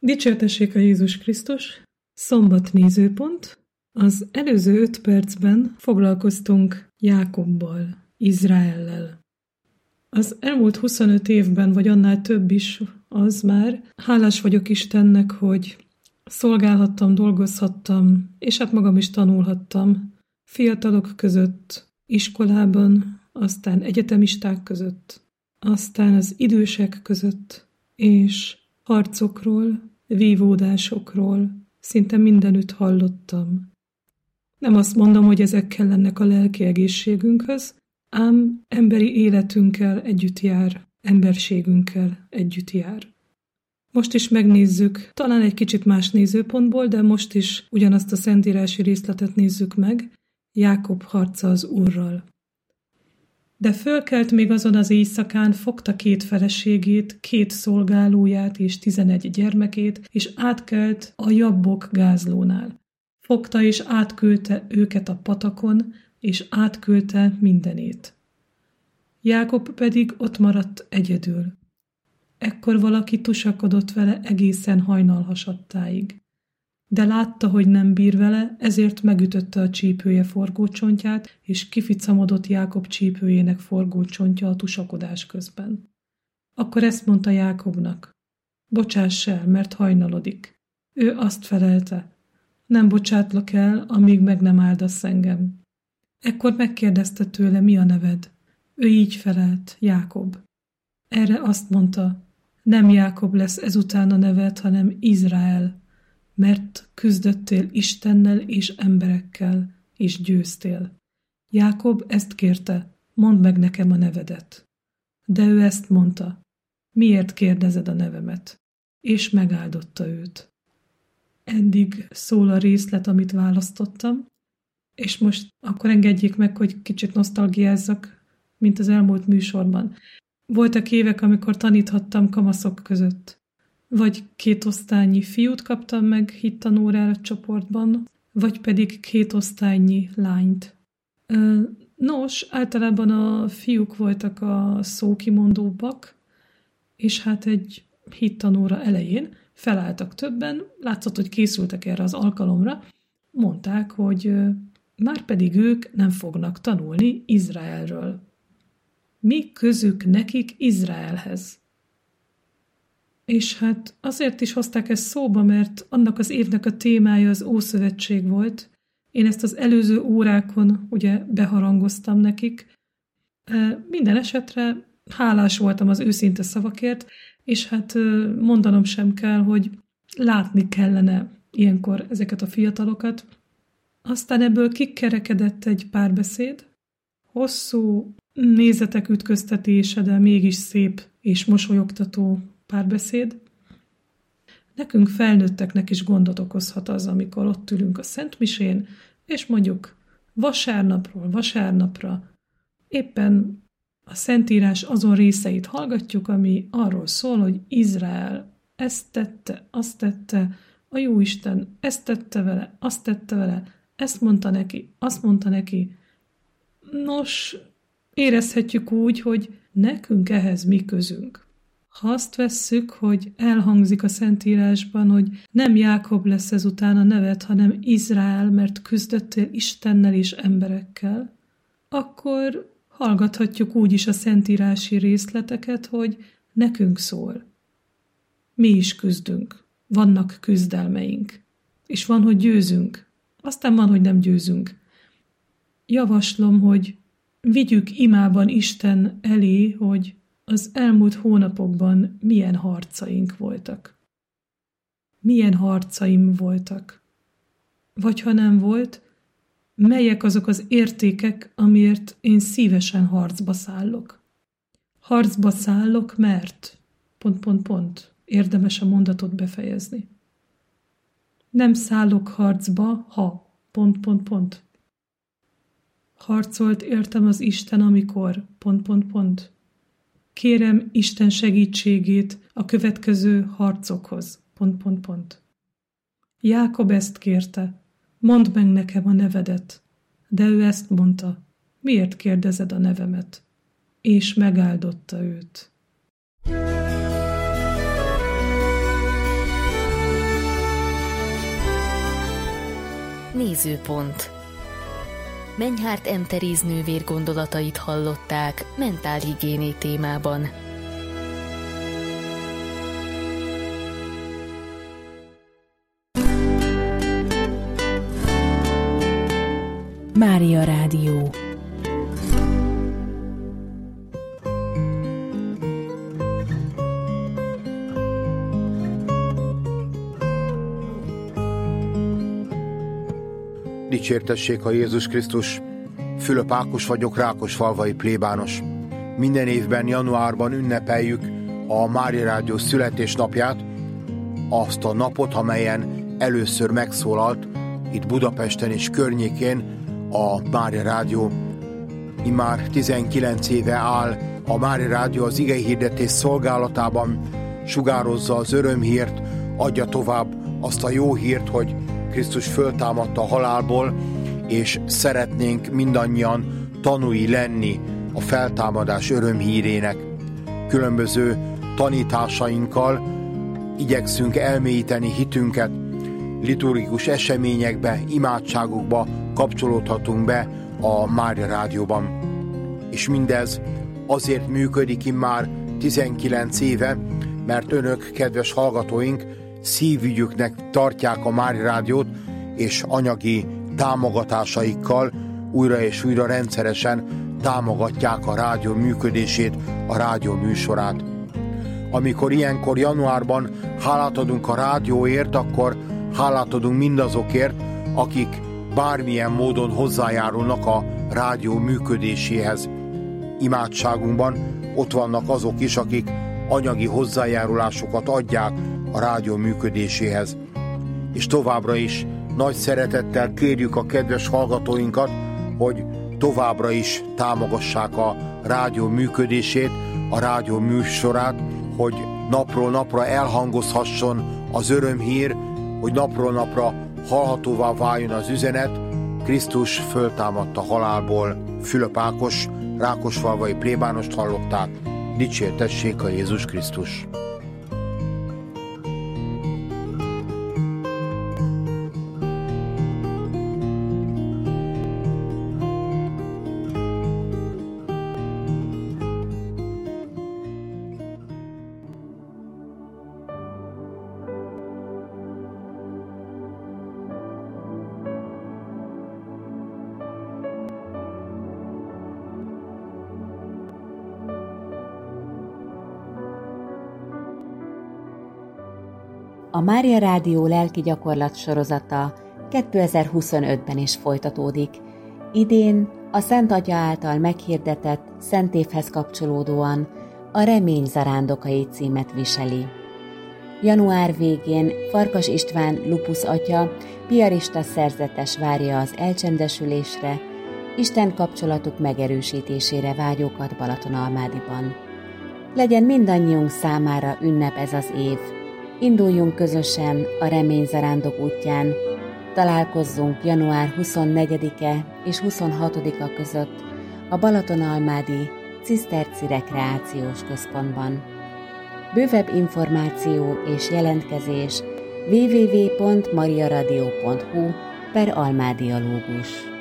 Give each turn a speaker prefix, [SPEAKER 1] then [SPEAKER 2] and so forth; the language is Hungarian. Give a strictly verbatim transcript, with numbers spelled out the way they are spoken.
[SPEAKER 1] Dicsértessék a Jézus Krisztus! Szombat nézőpont. Az előző öt percben foglalkoztunk Jákobbal, Izraellel. Az elmúlt huszonöt évben, vagy annál több is az már, hálás vagyok Istennek, hogy szolgálhattam, dolgozhattam, és hát magam is tanulhattam fiatalok között, iskolában, aztán egyetemisták között, aztán az idősek között, és harcokról, vívódásokról szinte mindenütt hallottam. Nem azt mondom, hogy ezek kellenek a lelki egészségünkhöz, ám emberi életünkkel együtt jár, emberségünkkel együtt jár. Most is megnézzük, talán egy kicsit más nézőpontból, de most is ugyanazt a szentírási részletet nézzük meg, Jákob harca az Úrral. De fölkelt még azon az éjszakán, fogta két feleségét, két szolgálóját és tizenegy gyermekét, és átkelt a Jabbok gázlónál. Fogta és átküldte őket a patakon, és átküldte mindenét. Jákob pedig ott maradt egyedül. Ekkor valaki tusakodott vele egészen hajnalhasadtáig. De látta, hogy nem bír vele, ezért megütötte a csípője forgócsontját, és kificamodott Jákob csípőjének forgócsontja a tusakodás közben. Akkor ezt mondta Jákobnak: bocsáss el, mert hajnalodik. Ő azt felelte: nem bocsátlak el, amíg meg nem áldasz engem. Ekkor megkérdezte tőle, mi a neved. Ő így felelt: Jákob. Erre azt mondta: nem Jákob lesz ezután a neved, hanem Izrael, mert küzdöttél Istennel és emberekkel, és győztél. Jákob ezt kérte: mondd meg nekem a nevedet. De ő ezt mondta: miért kérdezed a nevemet? És megáldotta őt. Eddig szól a részlet, amit választottam, és most akkor engedjék meg, hogy kicsit nosztalgiázzak, mint az elmúlt műsorban. Voltak évek, amikor taníthattam kamaszok között. Vagy két osztálynyi fiút kaptam meg hittanórára csoportban, vagy pedig két osztálynyi lányt. Nos, általában a fiúk voltak a szókimondóbbak, és hát egy hittanóra elején felálltak többen, látszott, hogy készültek erre az alkalomra, mondták, hogy már pedig ők nem fognak tanulni Izraelről. Mi közük nekik Izraelhez? És hát azért is hozták ezt szóba, mert annak az évnek a témája az Ószövetség volt. Én ezt az előző órákon ugye beharangoztam nekik. Minden esetre hálás voltam az őszinte szavakért, és hát mondanom sem kell, hogy látni kellene ilyenkor ezeket a fiatalokat. Aztán ebből kikerekedett egy párbeszéd, hosszú nézetek ütköztetése, de mégis szép és mosolyogtató párbeszéd. Nekünk felnőtteknek is gondot okozhat az, amikor ott ülünk a Szentmisén, és mondjuk vasárnapról vasárnapra éppen a Szentírás azon részeit hallgatjuk, ami arról szól, hogy Izrael ezt tette, azt tette, a Jóisten ezt tette vele, azt tette vele, ezt mondta neki, azt mondta neki. Nos, érezhetjük úgy, hogy nekünk ehhez mi közünk. Ha azt vesszük, hogy elhangzik a Szentírásban, hogy nem Jákob lesz ezután a neved, hanem Izrael, mert küzdöttél Istennel és emberekkel, akkor hallgathatjuk úgy is a szentírási részleteket, hogy nekünk szól. Mi is küzdünk. Vannak küzdelmeink. És van, hogy győzünk. Aztán van, hogy nem győzünk. Javaslom, hogy vigyük imában Isten elé, hogy az elmúlt hónapokban milyen harcaink voltak. Milyen harcaim voltak. Vagy ha nem volt, melyek azok az értékek, amiért én szívesen harcba szállok. Harcba szállok, mert... Pont, pont, pont. Érdemes a mondatot befejezni. Nem szállok harcba, ha... Pont, pont, pont. Harcolt értem az Isten, amikor... Pont, pont, pont. Kérem Isten segítségét a következő harcokhoz. Pont, pont, pont. Jákob ezt kérte. Mondd meg nekem a nevedet. De ő ezt mondta. Miért kérdezed a nevemet? És megáldotta őt.
[SPEAKER 2] Nézőpont. Menyhárt Emteriz nővér gondolatait hallották mentálhigiéné témában.
[SPEAKER 3] Mária Rádió.
[SPEAKER 4] Dicsértessék a Jézus Krisztus! Fülöp Ákos vagyok, Rákosfalvai plébános. Minden évben januárban ünnepeljük a Mária Rádió születésnapját, azt a napot, amelyen először megszólalt itt Budapesten és környékén a Mária Rádió. Immár tizenkilenc éve áll a Mária Rádió az igehirdetés szolgálatában, sugározza az örömhírt, adja tovább azt a jó hírt, hogy Krisztus föltámadta a halálból, és szeretnénk mindannyian tanúi lenni a feltámadás örömhírének. Különböző tanításainkkal igyekszünk elmélyíteni hitünket, liturgikus eseményekbe, imádságokba kapcsolódhatunk be a Mária Rádióban. És mindez azért működik immár tizenkilenc éve, mert önök, kedves hallgatóink, szívügyüknek tartják a Mária Rádiót, és anyagi támogatásaikkal újra és újra rendszeresen támogatják a rádió működését, a rádió műsorát. Amikor ilyenkor januárban hálát adunk a rádióért, akkor hálát adunk mindazokért, akik bármilyen módon hozzájárulnak a rádió működéséhez. Imádságunkban ott vannak azok is, akik anyagi hozzájárulásokat adják a rádió működéséhez. És továbbra is nagy szeretettel kérjük a kedves hallgatóinkat, hogy továbbra is támogassák a rádió működését, a rádió műsorát, hogy napról napra elhangozhasson az örömhír, hogy napról napra hallhatóvá váljon az üzenet. Krisztus föltámadta halálból. Fülöp Ákos, Rákosfalvai plébánost hallották. Dicsértessék a Jézus Krisztus!
[SPEAKER 3] A Mária Rádió lelki gyakorlat sorozata kétezer-huszonötben is folytatódik. Idén a Szent Atya által meghirdetett Szent Évhez kapcsolódóan a Remény zarándokai címet viseli. Január végén Farkas István Lupus atya piarista szerzetes várja az elcsendesülésre, Isten kapcsolatuk megerősítésére vágyókat Balatonalmádiban. Legyen mindannyiunk számára ünnep ez az év. Induljunk közösen a reményzarándok útján, találkozzunk január huszonnegyedike és huszonhatodika között a Balatonalmádi Ciszterci Rekreációs Központban. Bővebb információ és jelentkezés double-u double-u double-u pont mariaradio pont hu per almádialógus.